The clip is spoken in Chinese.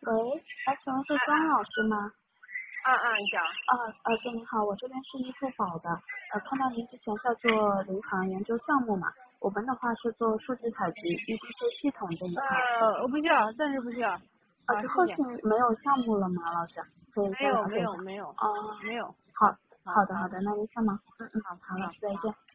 喂，请问是庄老师吗？ 你讲。 对，您好，我这边是易付宝的，看到您之前在做银行研究项目嘛，我们的话是做数据采集、预计是系统这一块。 我不需要，暂时不需要。 之后是没有项目了吗，老师？可以再了解一下。 没有。 好的，那您先忙。好，老师再见。